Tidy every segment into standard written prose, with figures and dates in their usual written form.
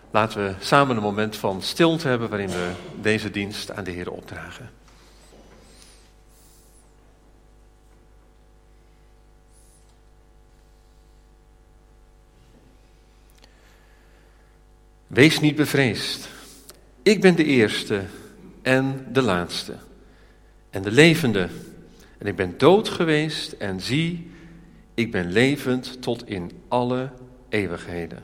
Laten we samen een moment van stilte hebben waarin we deze dienst aan de Heer opdragen. Wees niet bevreesd. Ik ben de eerste en de laatste en de levende. En ik ben dood geweest en zie, ik ben levend tot in alle eeuwigheden.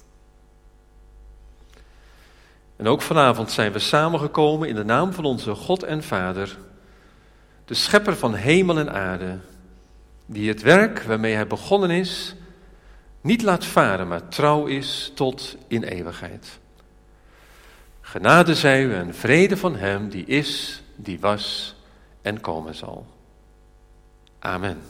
En ook vanavond zijn we samengekomen in de naam van onze God en Vader, de schepper van hemel en aarde, die het werk waarmee hij begonnen is, niet laat varen, maar trouw is tot in eeuwigheid. Genade zij u en vrede van hem die is, die was en komen zal. Amen.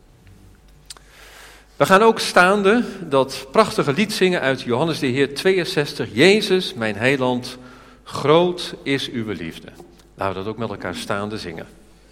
We gaan ook staande dat prachtige lied zingen uit Johannes de Heer 62. Jezus, mijn heiland, groot is uw liefde. Laten we dat ook met elkaar staande zingen.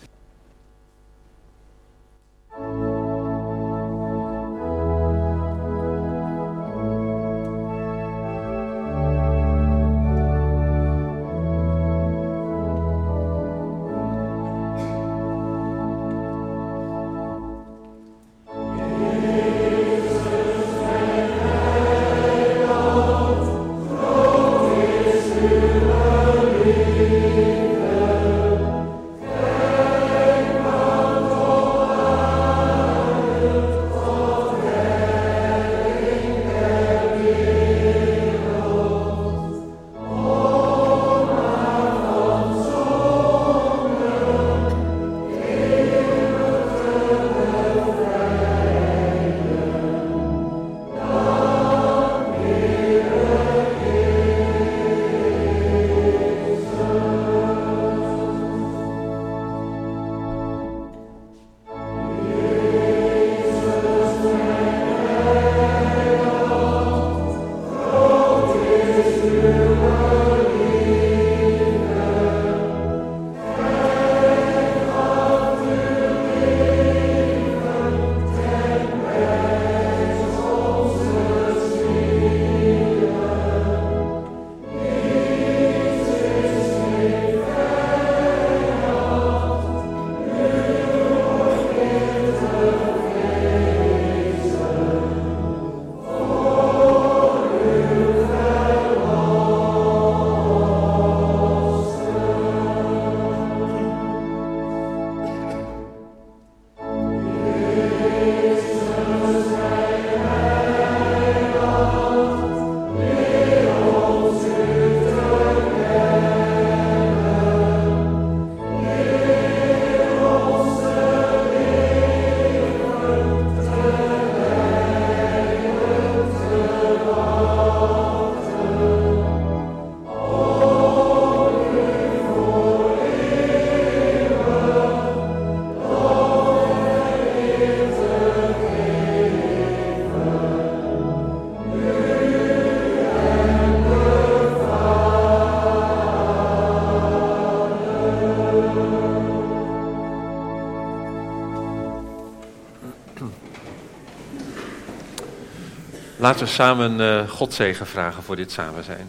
Laten we samen God zegen vragen voor dit samen zijn.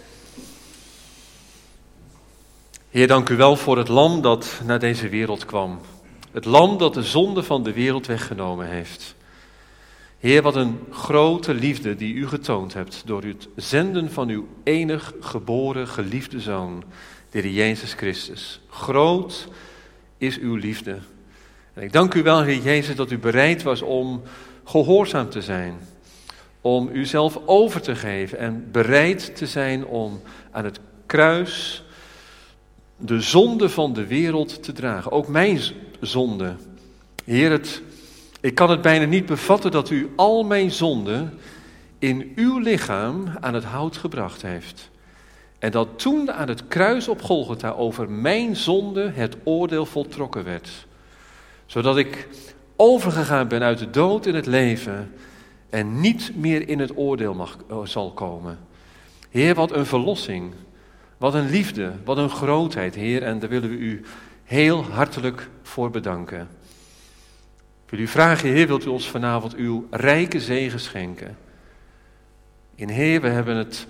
Heer, dank u wel voor het lam dat naar deze wereld kwam. Het lam dat de zonde van de wereld weggenomen heeft. Heer, wat een grote liefde die u getoond hebt door het zenden van uw enig geboren geliefde Zoon, de Heer Jezus Christus. Groot is uw liefde. En ik dank u wel, Heer Jezus, dat u bereid was om gehoorzaam te zijn. Om uzelf over te geven en bereid te zijn om aan het kruis de zonde van de wereld te dragen. Ook mijn zonde. Heer, ik kan het bijna niet bevatten dat u al mijn zonden in uw lichaam aan het hout gebracht heeft. En dat toen aan het kruis op Golgotha over mijn zonde het oordeel voltrokken werd. Zodat ik overgegaan ben uit de dood in het leven en niet meer in het oordeel zal komen. Heer, wat een verlossing, wat een liefde, wat een grootheid, Heer. En daar willen we u heel hartelijk voor bedanken. Ik wil u vragen, Heer, wilt u ons vanavond uw rijke zegen schenken? In Heer, we hebben het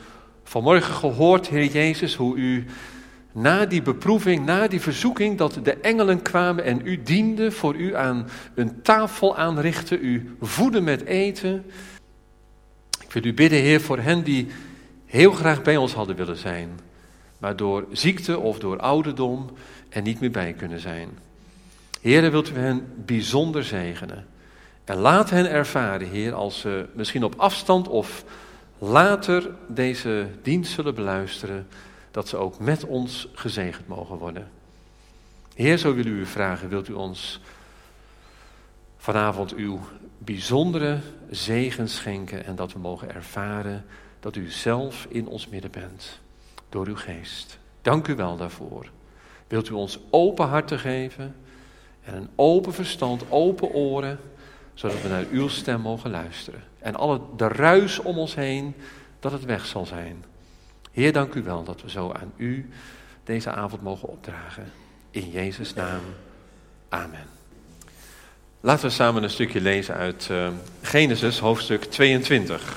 Vanmorgen gehoord, Heer Jezus, hoe u na die beproeving, na die verzoeking, dat de engelen kwamen en u dienden, voor u aan een tafel aanrichten, u voeden met eten. Ik wil u bidden, Heer, voor hen die heel graag bij ons hadden willen zijn, maar door ziekte of door ouderdom er niet meer bij kunnen zijn. Heer, wilt u hen bijzonder zegenen. En laat hen ervaren, Heer, als ze misschien op afstand of later deze dienst zullen beluisteren, dat ze ook met ons gezegend mogen worden. Heer, zo willen we u vragen, wilt u ons vanavond uw bijzondere zegen schenken en dat we mogen ervaren dat u zelf in ons midden bent, door uw geest. Dank u wel daarvoor. Wilt u ons open harten geven en een open verstand, open oren, zodat we naar uw stem mogen luisteren. En de ruis om ons heen, dat het weg zal zijn. Heer, dank u wel dat we zo aan u deze avond mogen opdragen. In Jezus' naam. Amen. Laten we samen een stukje lezen uit Genesis, hoofdstuk 22.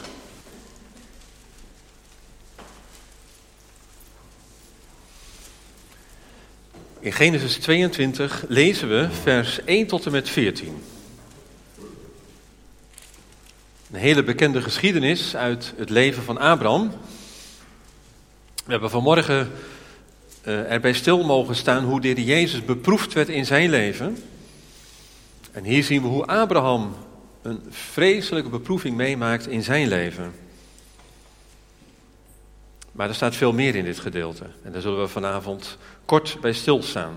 In Genesis 22 lezen we vers 1 tot en met 14. Een hele bekende geschiedenis uit het leven van Abraham. We hebben vanmorgen erbij stil mogen staan hoe de Heer Jezus beproefd werd in zijn leven. En hier zien we hoe Abraham een vreselijke beproeving meemaakt in zijn leven. Maar er staat veel meer in dit gedeelte. En daar zullen we vanavond kort bij stilstaan.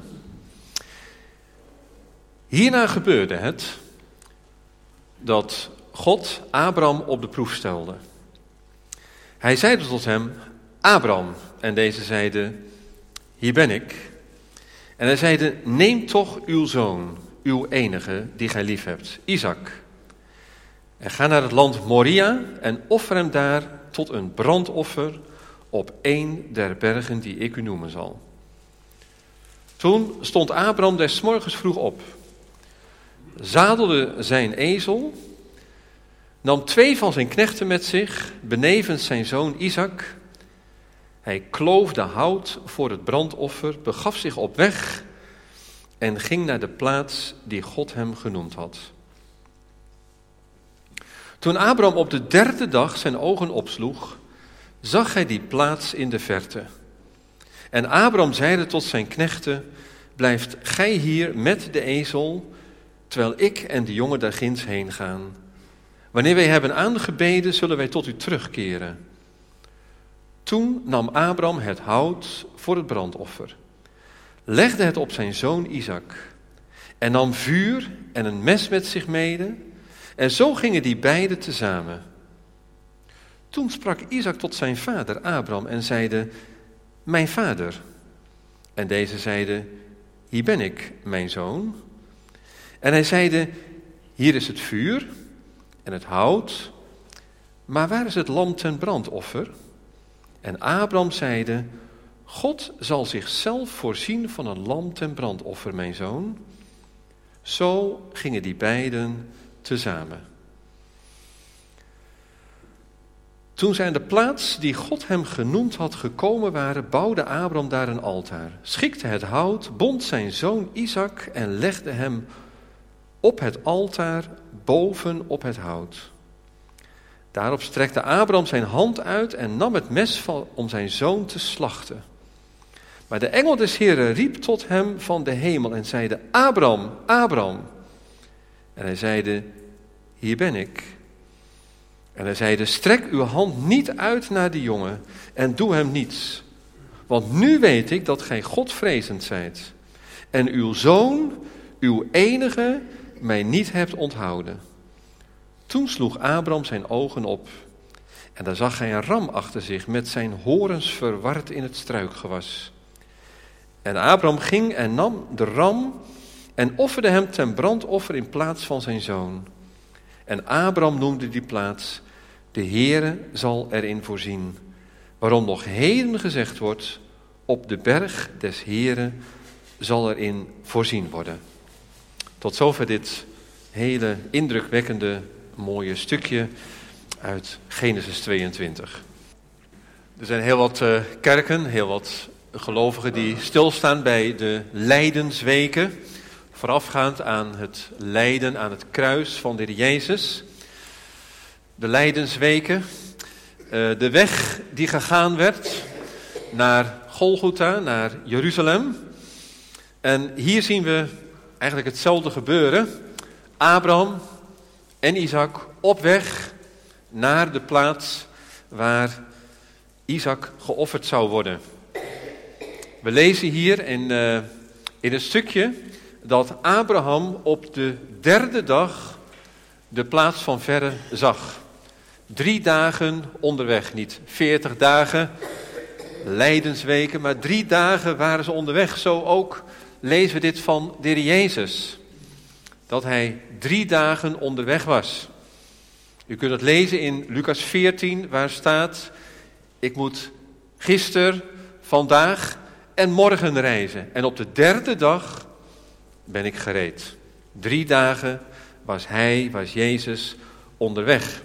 Hierna gebeurde het dat God Abraham op de proef stelde. Hij zeide tot hem, Abraham. En deze zeide, hier ben ik. En hij zeide, neem toch uw zoon, uw enige, die gij lief hebt, Isaac. En ga naar het land Moria en offer hem daar tot een brandoffer op een der bergen die ik u noemen zal. Toen stond Abraham des morgens vroeg op, zadelde zijn ezel, nam 2 van zijn knechten met zich, benevens zijn zoon Isaac. Hij kloofde hout voor het brandoffer, begaf zich op weg en ging naar de plaats die God hem genoemd had. Toen Abraham op de 3e dag zijn ogen opsloeg, zag hij die plaats in de verte. En Abraham zeide tot zijn knechten, blijft gij hier met de ezel, terwijl ik en de jongen daar ginds heen gaan. Wanneer wij hebben aangebeden, zullen wij tot u terugkeren. Toen nam Abraham het hout voor het brandoffer, legde het op zijn zoon Isaac en nam vuur en een mes met zich mede. En zo gingen die beiden tezamen. Toen sprak Isaac tot zijn vader Abraham en zeide, mijn vader. En deze zeide, hier ben ik, mijn zoon. En hij zeide, hier is het vuur en het hout, maar waar is het lam ten brandoffer? En Abraham zeide, God zal zichzelf voorzien van een lam ten brandoffer, mijn zoon. Zo gingen die beiden tezamen. Toen zij aan de plaats die God hem genoemd had gekomen waren, bouwde Abraham daar een altaar, schikte het hout, bond zijn zoon Isaac en legde hem op het altaar boven op het hout. Daarop strekte Abraham zijn hand uit en nam het mes om zijn zoon te slachten. Maar de engel des Heren riep tot hem van de hemel en zeide, Abraham, Abraham. En hij zeide, hier ben ik. En hij zeide, strek uw hand niet uit naar die jongen en doe hem niets. Want nu weet ik dat gij Godvrezend zijt. En uw zoon, uw enige, mij niet hebt onthouden. Toen sloeg Abraham zijn ogen op. En daar zag hij een ram achter zich met zijn horens verward in het struikgewas. En Abraham ging en nam de ram en offerde hem ten brandoffer in plaats van zijn zoon. En Abraham noemde die plaats, de Heere zal erin voorzien. Waarom nog heden gezegd wordt, op de berg des Heeren zal erin voorzien worden. Tot zover dit hele indrukwekkende mooie stukje uit Genesis 22. Er zijn heel wat kerken, heel wat gelovigen die stilstaan bij de lijdensweken, voorafgaand aan het lijden aan het kruis van de Heer Jezus. De lijdensweken, de weg die gegaan werd naar Golgotha, naar Jeruzalem. En hier zien we eigenlijk hetzelfde gebeuren. Abraham en Isaac op weg naar de plaats waar Isaac geofferd zou worden. We lezen hier in een stukje dat Abraham op de 3e dag de plaats van verre zag. 3 dagen onderweg, niet 40 dagen, lijdensweken, maar 3 dagen waren ze onderweg. Zo ook lezen we dit van de Heer Jezus, dat hij 3 dagen onderweg was. U kunt het lezen in Lucas 14, waar staat: ik moet gisteren, vandaag en morgen reizen. En op de 3e dag ben ik gereed. 3 dagen was Jezus onderweg.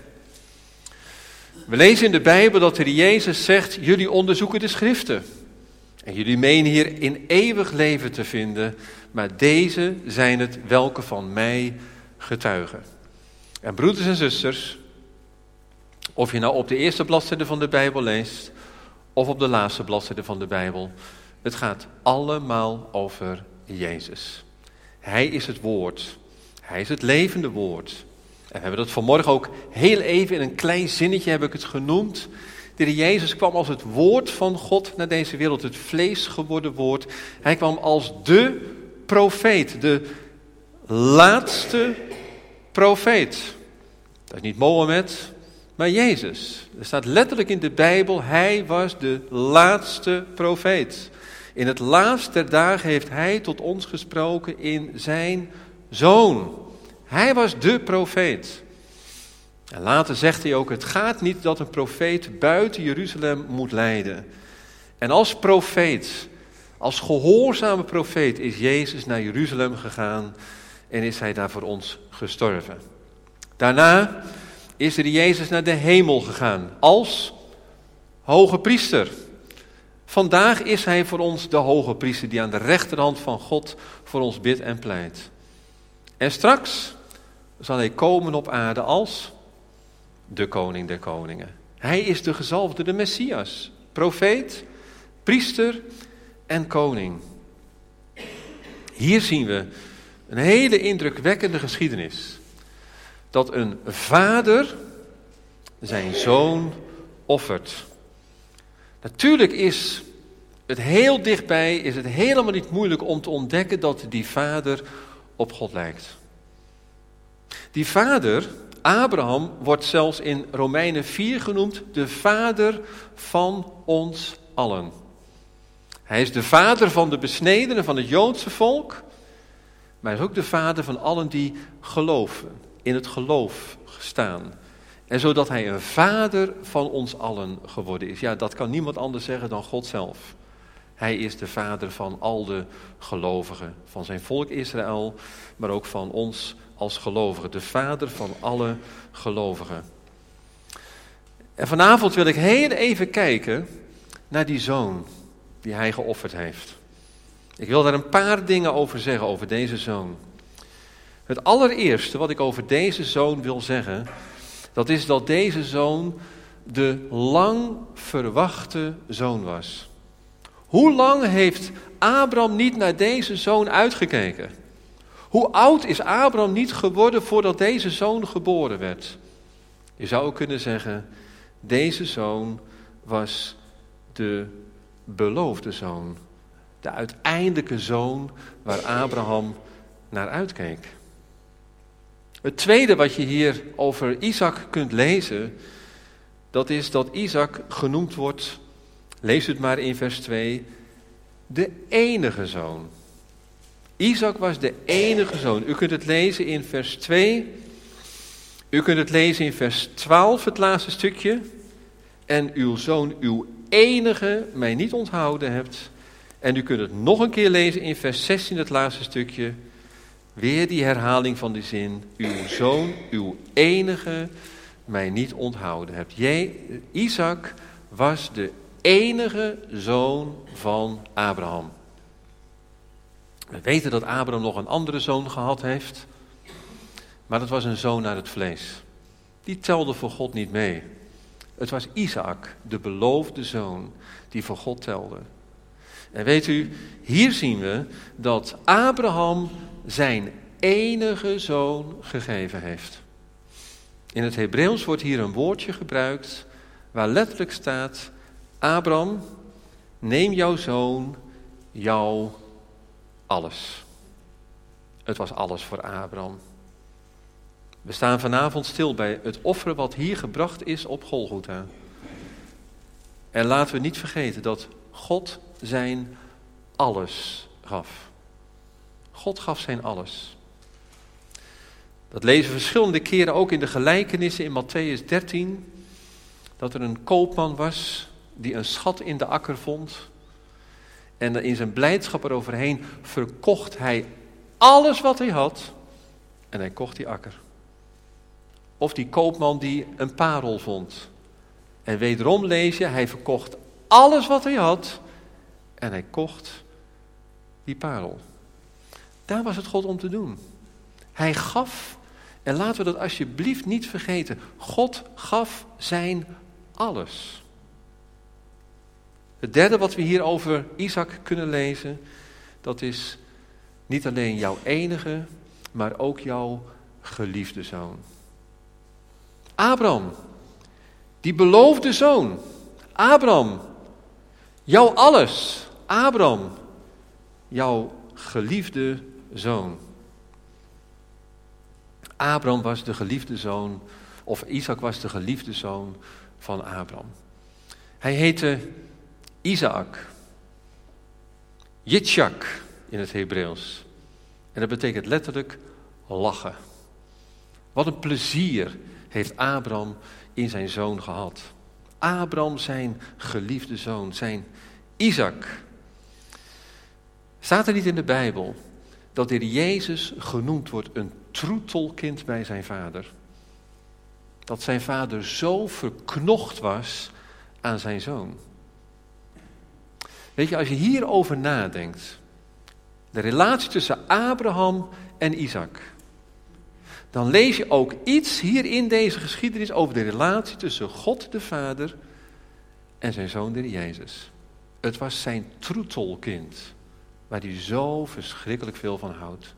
We lezen in de Bijbel dat de Heer Jezus zegt: jullie onderzoeken de schriften. En jullie menen hier in eeuwig leven te vinden, maar deze zijn het welke van mij getuigen. En broeders en zusters, of je nou op de eerste bladzijde van de Bijbel leest, of op de laatste bladzijde van de Bijbel, het gaat allemaal over Jezus. Hij is het woord. Hij is het levende woord. En we hebben dat vanmorgen ook heel even in een klein zinnetje heb ik het genoemd. De Heer Jezus kwam als het woord van God naar deze wereld, het vlees geworden woord. Hij kwam als de profeet, de laatste profeet. Dat is niet Mohammed, maar Jezus. Er staat letterlijk in de Bijbel, hij was de laatste profeet. In het laatst der dagen heeft hij tot ons gesproken in zijn Zoon. Hij was de profeet. En later zegt hij ook, het gaat niet dat een profeet buiten Jeruzalem moet lijden. En als profeet, als gehoorzame profeet, is Jezus naar Jeruzalem gegaan en is hij daar voor ons gestorven. Daarna is er Jezus naar de hemel gegaan als hoge priester. Vandaag is hij voor ons de hoge priester die aan de rechterhand van God voor ons bidt en pleit. En straks zal hij komen op aarde als de koning der koningen. Hij is de gezalfde, de Messias, profeet, priester en koning. Hier zien we een hele indrukwekkende geschiedenis. Dat een vader zijn zoon offert. Natuurlijk is het heel dichtbij, is het helemaal niet moeilijk om te ontdekken dat die vader op God lijkt. Die vader, Abraham, wordt zelfs in Romeinen 4 genoemd de vader van ons allen. Hij is de vader van de besnedenen van het Joodse volk, maar hij is ook de vader van allen die geloven, in het geloof staan. En zodat hij een vader van ons allen geworden is. Ja, dat kan niemand anders zeggen dan God zelf. Hij is de vader van al de gelovigen, van zijn volk Israël, maar ook van ons als gelovigen. De vader van alle gelovigen. En vanavond wil ik heel even kijken naar die zoon die hij geofferd heeft. Ik wil daar een paar dingen over zeggen, over deze zoon. Het allereerste wat ik over deze zoon wil zeggen, dat is dat deze zoon de lang verwachte zoon was. Hoe lang heeft Abraham niet naar deze zoon uitgekeken? Hoe oud is Abraham niet geworden voordat deze zoon geboren werd? Je zou ook kunnen zeggen, deze zoon was de beloofde zoon. De uiteindelijke zoon waar Abraham naar uitkeek. Het tweede wat je hier over Isaac kunt lezen, dat is dat Isaac genoemd wordt, lees het maar in vers 2, de enige zoon. Isaac was de enige zoon. U kunt het lezen in vers 2. U kunt het lezen in vers 12, het laatste stukje. En uw zoon, uw enige, mij niet onthouden hebt. En u kunt het nog een keer lezen in vers 16, het laatste stukje. Weer die herhaling van die zin. Uw zoon, uw enige, mij niet onthouden hebt. Isaac was de enige zoon van Abraham. We weten dat Abraham nog een andere zoon gehad heeft, maar dat was een zoon naar het vlees. Die telde voor God niet mee. Het was Isaac, de beloofde zoon, die voor God telde. En weet u, hier zien we dat Abraham zijn enige zoon gegeven heeft. In het Hebreeuws wordt hier een woordje gebruikt waar letterlijk staat: Abraham, neem jouw zoon, jouw alles. Het was alles voor Abraham. We staan vanavond stil bij het offer wat hier gebracht is op Golgotha. En laten we niet vergeten dat God zijn alles gaf. God gaf zijn alles. Dat lezen we verschillende keren ook in de gelijkenissen in Mattheüs 13. Dat er een koopman was die een schat in de akker vond. En in zijn blijdschap eroverheen verkocht hij alles wat hij had. En hij kocht die akker. Of die koopman die een parel vond. En wederom lees je, hij verkocht alles wat hij had. En hij kocht die parel. Daar was het God om te doen. Hij gaf, en laten we dat alsjeblieft niet vergeten. God gaf zijn alles. Het derde wat we hier over Isaac kunnen lezen, dat is niet alleen jouw enige, maar ook jouw geliefde zoon. Abraham, die beloofde zoon. Abraham, jouw alles. Abraham, jouw geliefde zoon. Abraham was de geliefde zoon, of Isaac was de geliefde zoon van Abraham. Hij heette Isaac, Yitzchak in het Hebreeuws. En dat betekent letterlijk lachen. Wat een plezier heeft Abraham in zijn zoon gehad. Abraham, zijn geliefde zoon, zijn Isaac. Staat er niet in de Bijbel dat de Heer Jezus genoemd wordt een troetelkind bij zijn vader? Dat zijn vader zo verknocht was aan zijn zoon. Weet je, als je hierover nadenkt, de relatie tussen Abraham en Isaac, dan lees je ook iets hier in deze geschiedenis over de relatie tussen God de Vader en zijn zoon de Heer Jezus. Het was zijn troetelkind, waar hij zo verschrikkelijk veel van houdt.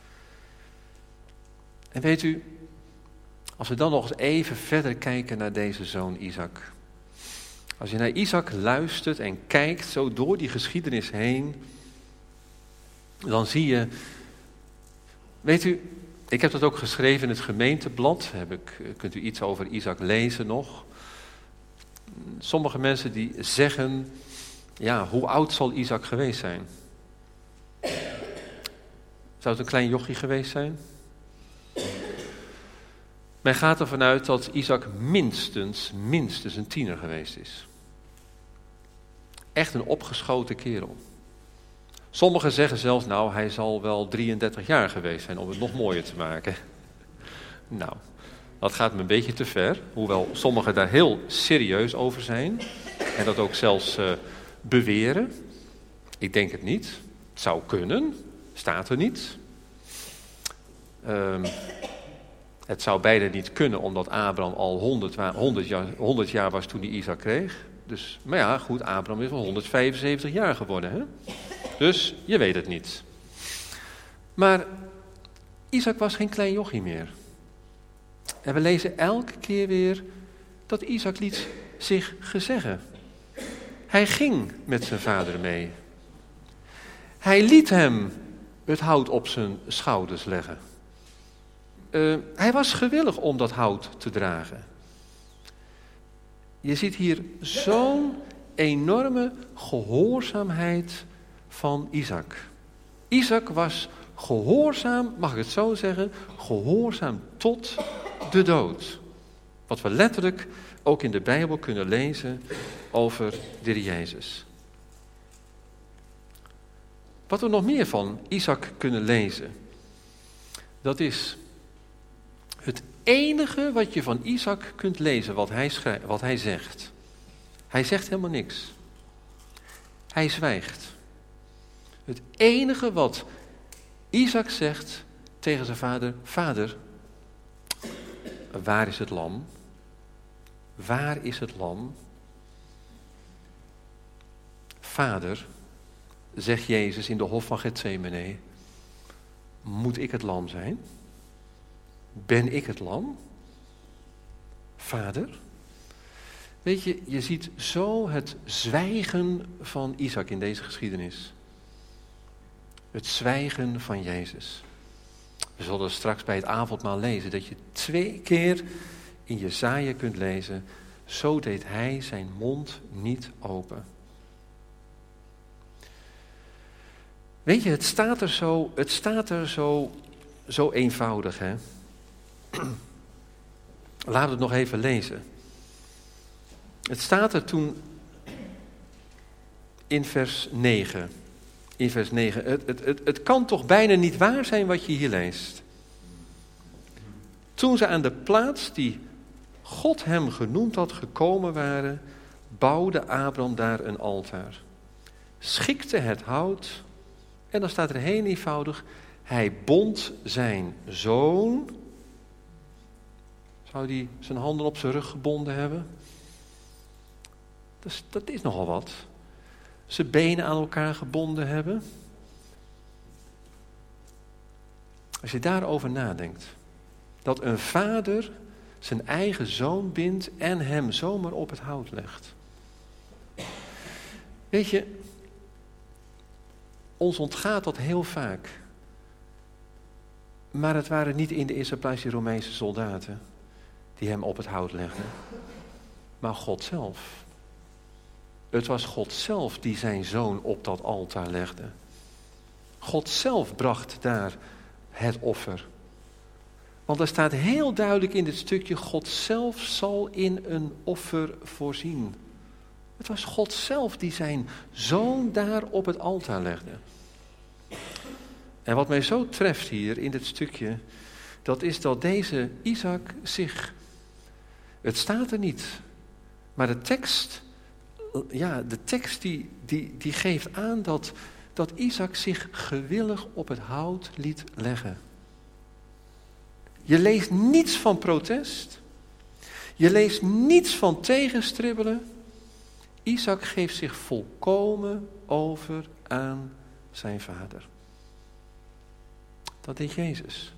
En weet u, als we dan nog eens even verder kijken naar deze zoon Isaac. Als je naar Isaac luistert en kijkt zo door die geschiedenis heen, dan zie je, weet u, ik heb dat ook geschreven in het gemeenteblad. Kunt u iets over Isaac lezen nog? Sommige mensen die zeggen, ja, hoe oud zal Isaac geweest zijn? Zou het een klein jochie geweest zijn? Men gaat ervan uit dat Isaac minstens een tiener geweest is. Echt een opgeschoten kerel. Sommigen zeggen zelfs, nou, hij zal wel 33 jaar geweest zijn om het nog mooier te maken. Nou, dat gaat me een beetje te ver. Hoewel sommigen daar heel serieus over zijn. En dat ook zelfs beweren. Ik denk het niet. Het zou kunnen. Staat er niet. Het zou beide niet kunnen, omdat Abraham al 100 jaar was toen hij Isaac kreeg. Dus, maar ja, goed, Abraham is al 175 jaar geworden, hè? Dus je weet het niet. Maar Isaac was geen klein jochie meer. En we lezen elke keer weer dat Isaac liet zich gezeggen. Hij ging met zijn vader mee. Hij liet hem het hout op zijn schouders leggen. Hij was gewillig om dat hout te dragen. Je ziet hier zo'n enorme gehoorzaamheid van Isaac. Isaac was gehoorzaam, mag ik het zo zeggen, gehoorzaam tot de dood. Wat we letterlijk ook in de Bijbel kunnen lezen over de Heer Jezus. Wat we nog meer van Isaac kunnen lezen, dat is het enige wat je van Isaac kunt lezen, wat hij zegt. Hij zegt helemaal niks. Hij zwijgt. Het enige wat Isaac zegt tegen zijn vader: Vader, waar is het lam? Waar is het lam? Vader, zegt Jezus in de hof van Getsemane, moet ik het lam zijn? Ben ik het lam? Vader? Weet je, je ziet zo het zwijgen van Isaac in deze geschiedenis. Het zwijgen van Jezus. We zullen straks bij het avondmaal lezen dat je 2 keer in Jesaja kunt lezen: zo deed hij zijn mond niet open. Weet je, het staat er zo eenvoudig, hè? Laten we het nog even lezen. Het staat er toen in vers 9. In vers 9. Het kan toch bijna niet waar zijn wat je hier leest. Toen ze aan de plaats die God hem genoemd had gekomen waren, bouwde Abraham daar een altaar. Schikte het hout en dan staat er heel eenvoudig: hij bond zijn zoon. Zou hij zijn handen op zijn rug gebonden hebben? Dat is nogal wat. Zijn benen aan elkaar gebonden hebben. Als je daarover nadenkt, dat een vader zijn eigen zoon bindt en hem zomaar op het hout legt. Weet je, ons ontgaat dat heel vaak. Maar het waren niet in de eerste plaats die Romeinse soldaten die hem op het hout legden, maar God zelf. Het was God zelf die zijn zoon op dat altaar legde. God zelf bracht daar het offer. Want er staat heel duidelijk in dit stukje: God zelf zal in een offer voorzien. Het was God zelf die zijn zoon daar op het altaar legde. En wat mij zo treft hier in dit stukje, dat is dat deze Isaac zich... Het staat er niet, maar de tekst die geeft aan dat Isaac zich gewillig op het hout liet leggen. Je leest niets van protest. Je leest niets van tegenstribbelen. Isaac geeft zich volkomen over aan zijn vader. Dat deed Jezus.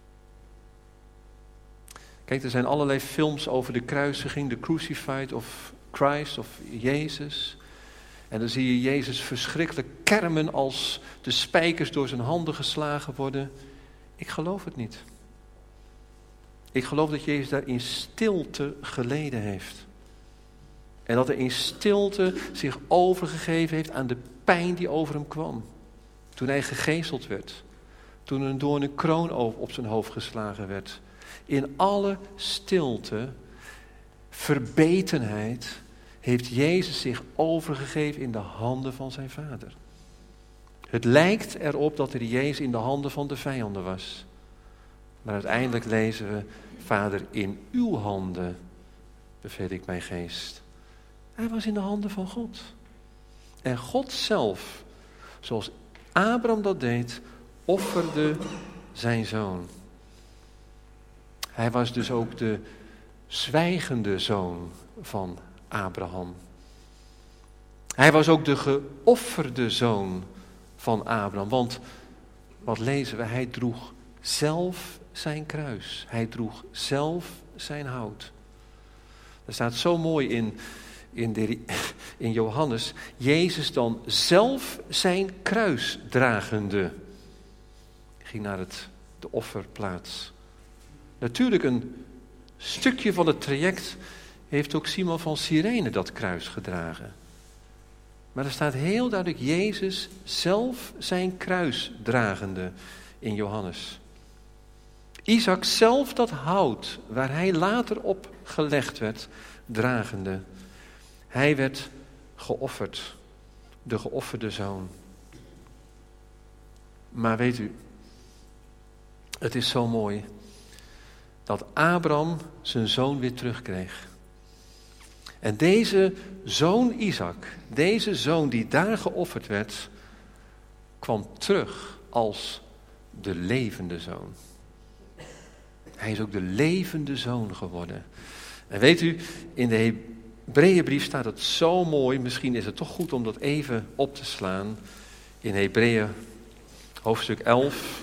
Kijk, er zijn allerlei films over de kruisiging, de crucified of Christ of Jezus. En dan zie je Jezus verschrikkelijk kermen als de spijkers door zijn handen geslagen worden. Ik geloof het niet. Ik geloof dat Jezus daar in stilte geleden heeft. En dat hij in stilte zich overgegeven heeft aan de pijn die over hem kwam. Toen hij gegezeld werd. Toen een doornen kroon op zijn hoofd geslagen werd. In alle stilte, verbetenheid, heeft Jezus zich overgegeven in de handen van zijn vader. Het lijkt erop dat Jezus in de handen van de vijanden was. Maar uiteindelijk lezen we: Vader, in uw handen beveel ik mijn geest. Hij was in de handen van God. En God zelf, zoals Abraham dat deed, offerde zijn zoon. Hij was dus ook de zwijgende zoon van Abraham. Hij was ook de geofferde zoon van Abraham. Want, wat lezen we? Hij droeg zelf zijn kruis. Hij droeg zelf zijn hout. Er staat zo mooi in Johannes: Jezus dan zelf zijn kruis dragende ging naar de offerplaats. Natuurlijk een stukje van het traject heeft ook Simon van Cyrene dat kruis gedragen. Maar er staat heel duidelijk Jezus zelf zijn kruis dragende in Johannes. Isaac zelf dat hout waar hij later op gelegd werd, dragende. Hij werd geofferd, de geofferde zoon. Maar weet u, het is zo mooi dat Abraham zijn zoon weer terugkreeg. En deze zoon Isaac, deze zoon die daar geofferd werd, kwam terug als de levende zoon. Hij is ook de levende zoon geworden. En weet u, in de Hebreeënbrief staat het zo mooi, misschien is het toch goed om dat even op te slaan. In Hebreeën hoofdstuk 11.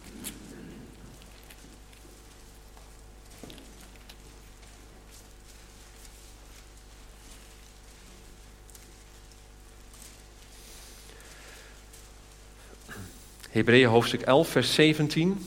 Hebreeën hoofdstuk 11, vers 17.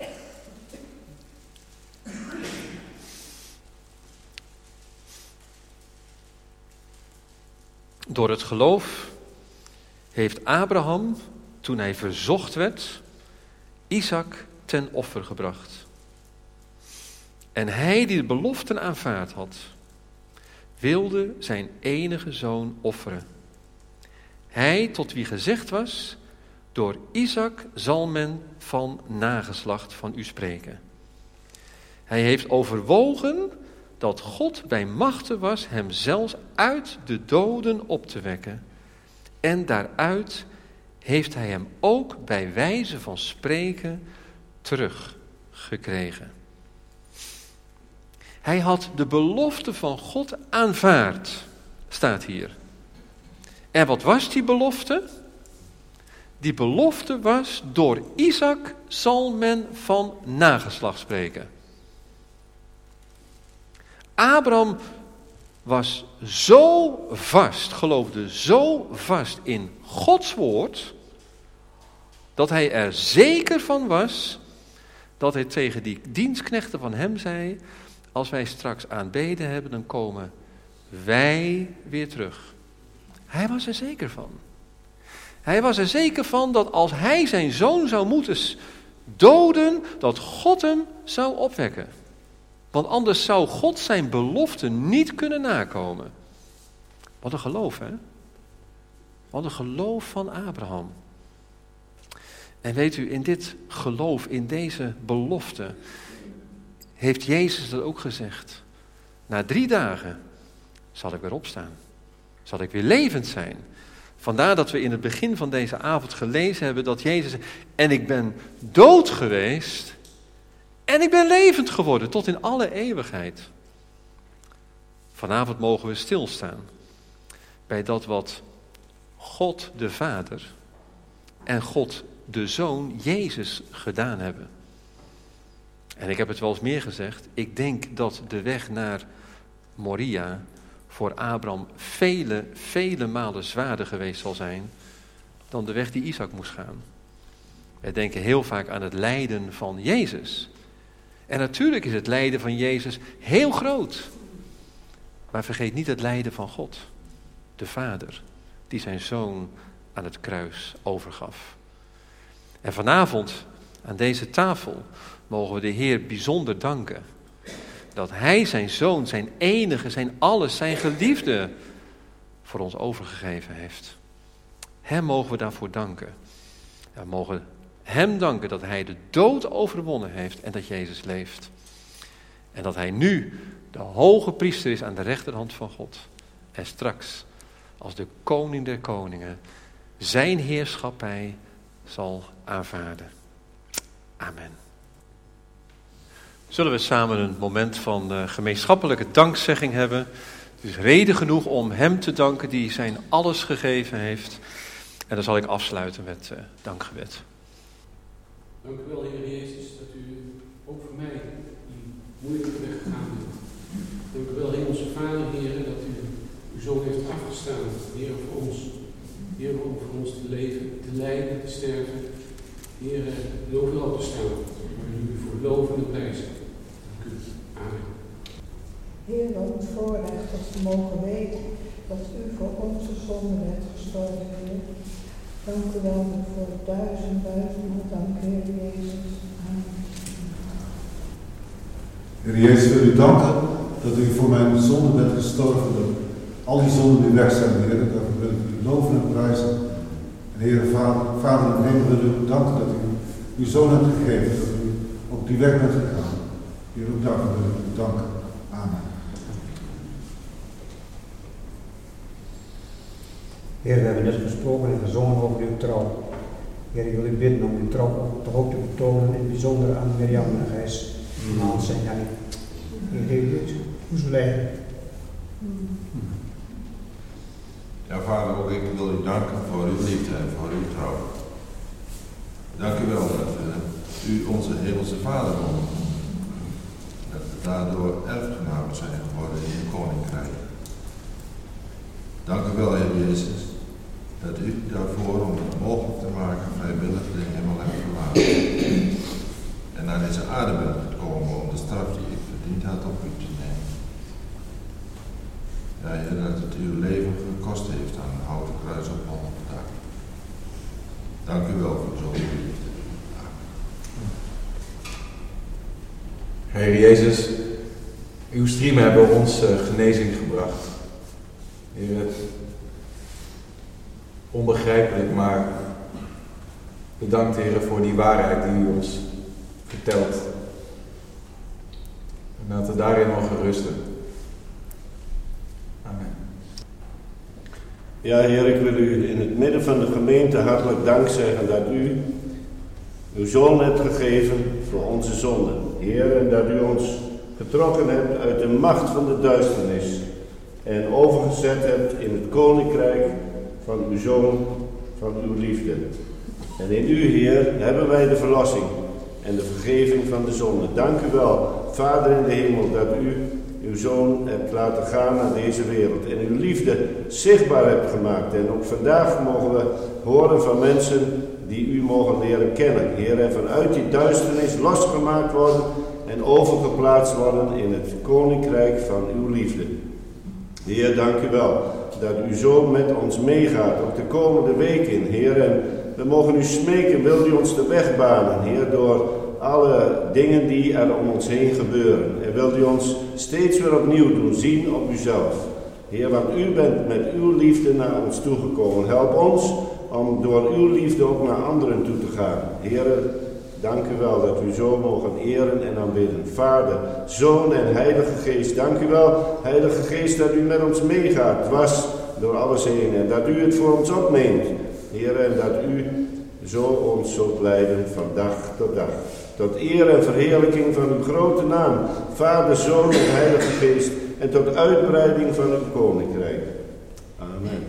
Door het geloof heeft Abraham, toen hij verzocht werd, Isaac ten offer gebracht. En hij die de beloften aanvaard had, wilde zijn enige zoon offeren. Hij tot wie gezegd was, door Isaac zal men van nageslacht van u spreken. Hij heeft overwogen dat God bij machte was hem zelfs uit de doden op te wekken. En daaruit heeft hij hem ook bij wijze van spreken teruggekregen. Hij had de belofte van God aanvaard, staat hier. En wat was die belofte? Die belofte was, door Isaac zal men van nageslacht spreken. Abraham was zo vast, geloofde zo vast in Gods woord, dat hij er zeker van was, dat hij tegen die dienstknechten van hem zei, als wij straks aanbeden hebben, dan komen wij weer terug. Hij was er zeker van. Hij was er zeker van dat als hij zijn zoon zou moeten doden, dat God hem zou opwekken. Want anders zou God zijn belofte niet kunnen nakomen. Wat een geloof, hè? Wat een geloof van Abraham. En weet u, in dit geloof, in deze belofte, heeft Jezus dat ook gezegd. Na 3 dagen zal ik weer opstaan. Zal ik weer levend zijn. Vandaar dat we in het begin van deze avond gelezen hebben dat Jezus zegt, en ik ben dood geweest en ik ben levend geworden tot in alle eeuwigheid. Vanavond mogen we stilstaan bij dat wat God de Vader en God de Zoon Jezus gedaan hebben. En ik heb het wel eens meer gezegd, ik denk dat de weg naar Moria voor Abraham vele malen zwaarder geweest zal zijn dan de weg die Isaac moest gaan. Wij denken heel vaak aan het lijden van Jezus. En natuurlijk is het lijden van Jezus heel groot. Maar vergeet niet het lijden van God, de Vader, die zijn Zoon aan het kruis overgaf. En vanavond aan deze tafel mogen we de Heer bijzonder danken. Dat Hij zijn Zoon, zijn enige, zijn alles, zijn geliefde voor ons overgegeven heeft. Hem mogen we daarvoor danken. We mogen Hem danken dat Hij de dood overwonnen heeft en dat Jezus leeft. En dat Hij nu de hoge priester is aan de rechterhand van God. En straks, als de koning der koningen, zijn heerschappij zal aanvaarden. Amen. Zullen we samen een moment van gemeenschappelijke dankzegging hebben. Het is reden genoeg om Hem te danken die zijn alles gegeven heeft. En dan zal ik afsluiten met dankgebed. Dank u wel, Heer Jezus, dat u ook voor mij die moeilijke weg gegaan bent. Dank u wel, Hemelse Vader, Heer, dat u uw Zoon heeft afgestaan, Heer, voor ons. Heer, om voor ons te leven, te lijden, te sterven. Heer, overal te staan, waar u voor loven en prijzen. Dank u. Amen. Heer, wat een voorrecht dat we mogen weten dat u voor onze zonde bent gestorven, Heer. Dank u wel voor duizenden dank, Heer Jezus. Amen. Heer Jezus, wil u danken dat u voor mijn zonde bent gestorven. Dat al die zonden nu weg zijn, Heer. Daarvoor wil ik u loven en prijzen. En Heer, Vader in de hemel, wil u danken dat u uw Zoon hebt gegeven. Dat u op die weg bent gegaan. Heer, ook daarvoor wil ik u danken. Amen. Heer, we hebben net gesproken en gezongen over uw trouw. Heer, ik wil u bidden om uw trouw toch ook te betonen, in het bijzonder aan Mirjam en Gijs, aan zijn Jannie. Heer, geef dit, hoe ze leiden. Ja, Vader, ook ik wil u danken voor uw liefde en voor uw trouw. Dank u wel dat u onze hemelse Vader bent. Dat we daardoor erfgenamen zijn geworden in uw koninkrijk. Dank u wel, Heer Jezus, dat u daarvoor, om het mogelijk te maken, vrijwillig de hemel hebt verlaten. En naar deze aarde bent gekomen om de straf die ik verdiend had op u te nemen. Ja, Heer, dat het uw leven gekost heeft aan een houten kruis op Golgotha. Dank u wel voor zo'n liefde. Heer Jezus, uw striemen hebben ons genezing gebracht. Heer, onbegrijpelijk, maar bedankt, Heer, voor die waarheid die u ons vertelt. En laten we daarin mogen rusten. Amen. Ja, Heer, ik wil u in het midden van de gemeente hartelijk dank zeggen dat u uw Zoon hebt gegeven voor onze zonden. Heer, en dat u ons getrokken hebt uit de macht van de duisternis en overgezet hebt in het koninkrijk van uw Zoon, van uw liefde. En in u, Heer, hebben wij de verlossing en de vergeving van de zonde. Dank u wel, Vader in de hemel, dat u uw Zoon hebt laten gaan naar deze wereld en uw liefde zichtbaar hebt gemaakt. En ook vandaag mogen we horen van mensen die u mogen leren kennen, Heer, en vanuit die duisternis losgemaakt worden en overgeplaatst worden in het koninkrijk van uw liefde. Heer, dank u wel dat u zo met ons meegaat, ook de komende week in, Heer, en we mogen u smeken, wil u ons de weg banen, Heer, door alle dingen die er om ons heen gebeuren. En wilt u ons steeds weer opnieuw doen zien op uzelf. Heer, want u bent met uw liefde naar ons toegekomen. Help ons om door uw liefde ook naar anderen toe te gaan. Heer, dank u wel dat u zo mogen eren en aanbidden. Vader, Zoon en Heilige Geest, dank u wel, Heilige Geest, dat u met ons meegaat, dwars door alles heen. En dat u het voor ons opneemt. Heer, en dat u zo ons zult leiden van dag tot dag. Tot eer en verheerlijking van uw grote naam, Vader, Zoon en Heilige Geest, en tot uitbreiding van uw koninkrijk. Amen.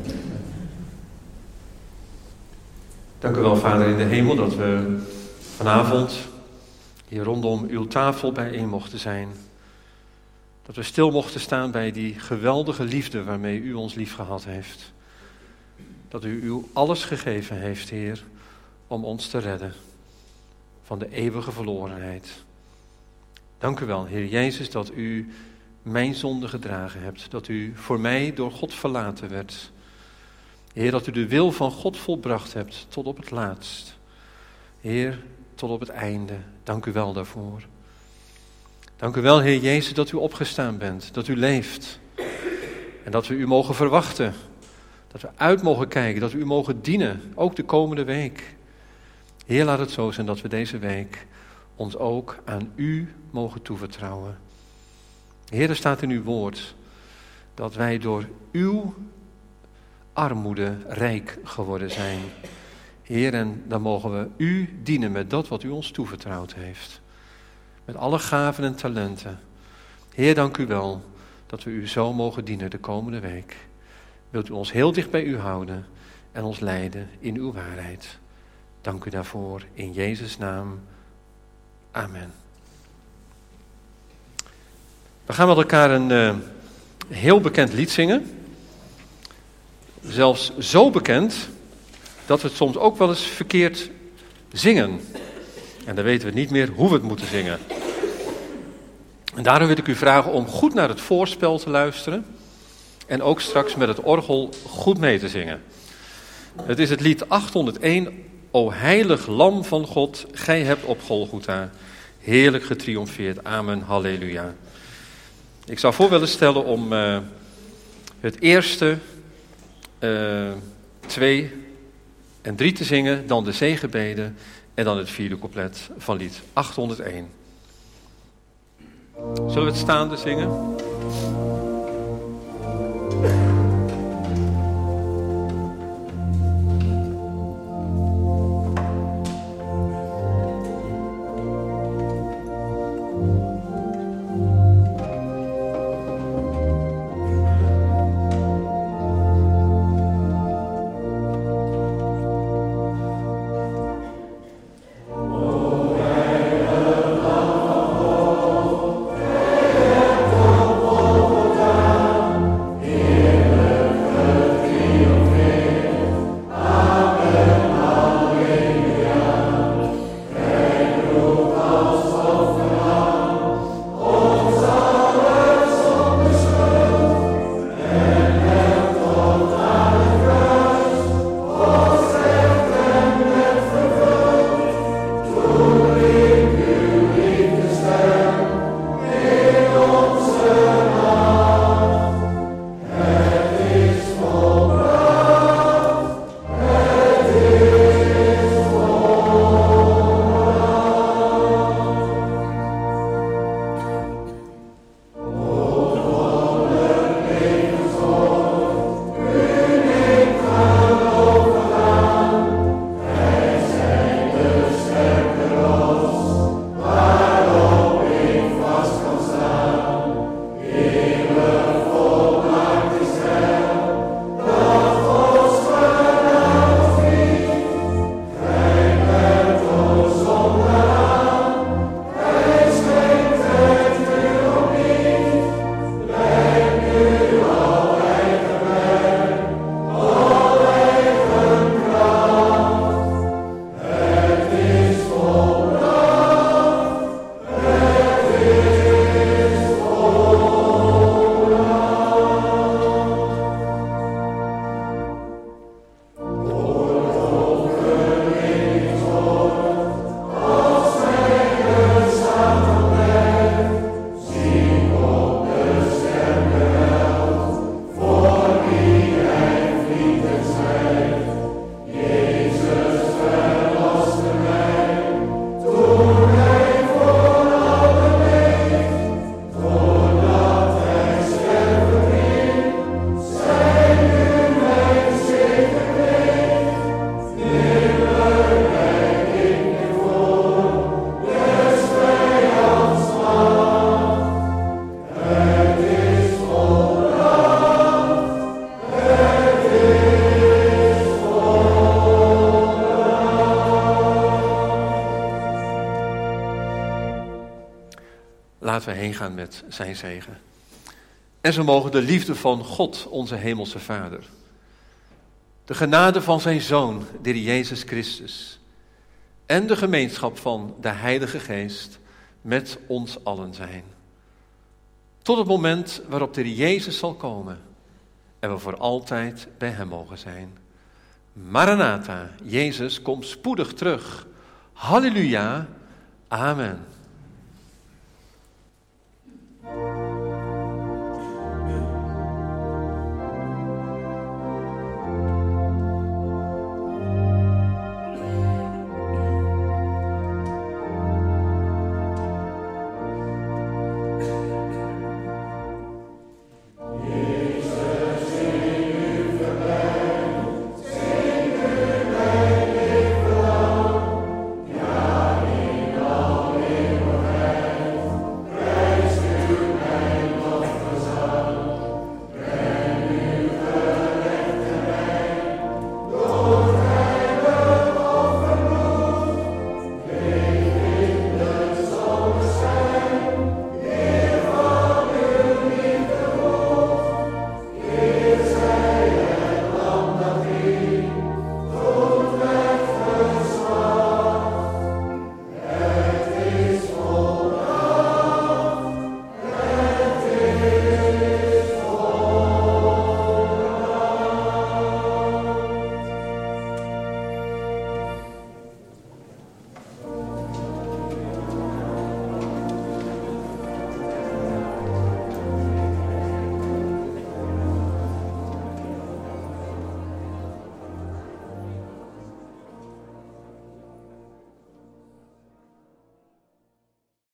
Dank u wel, Vader in de hemel, dat we vanavond hier rondom uw tafel bijeen mochten zijn. Dat we stil mochten staan bij die geweldige liefde waarmee u ons lief gehad heeft. Dat u uw alles gegeven heeft, Heer, om ons te redden van de eeuwige verlorenheid. Dank u wel, Heer Jezus, dat u mijn zonde gedragen hebt. Dat u voor mij door God verlaten werd. Heer, dat u de wil van God volbracht hebt tot op het laatst. Heer, tot op het einde. Dank u wel daarvoor. Dank u wel, Heer Jezus, dat u opgestaan bent. Dat u leeft. En dat we u mogen verwachten. Dat we uit mogen kijken. Dat we u mogen dienen. Ook de komende week. Heer, laat het zo zijn dat we deze week ons ook aan u mogen toevertrouwen. Heer, er staat in uw woord dat wij door uw armoede rijk geworden zijn. Heer, en dan mogen we u dienen met dat wat u ons toevertrouwd heeft. Met alle gaven en talenten. Heer, dank u wel dat we u zo mogen dienen de komende week. Wilt u ons heel dicht bij u houden en ons leiden in uw waarheid. Dank u daarvoor in Jezus' naam. Amen. We gaan met elkaar een heel bekend lied zingen. Zelfs zo bekend dat we het soms ook wel eens verkeerd zingen. En dan weten we niet meer hoe we het moeten zingen. En daarom wil ik u vragen om goed naar het voorspel te luisteren. En ook straks met het orgel goed mee te zingen. Het is het lied 801. O heilig lam van God, gij hebt op Golgotha heerlijk getriomfeerd. Amen, halleluja. Ik zou voor willen stellen om het eerste, 2 en 3 te zingen, dan de zegenbeden en dan het 4e couplet van lied 801. Zullen we het staande zingen? laten we heen gaan met zijn zegen. En zo mogen de liefde van God, onze hemelse Vader, de genade van zijn Zoon, de Heer Jezus Christus, en de gemeenschap van de Heilige Geest met ons allen zijn. Tot het moment waarop de Heer Jezus zal komen en we voor altijd bij hem mogen zijn. Maranatha, Jezus komt spoedig terug. Halleluja, amen.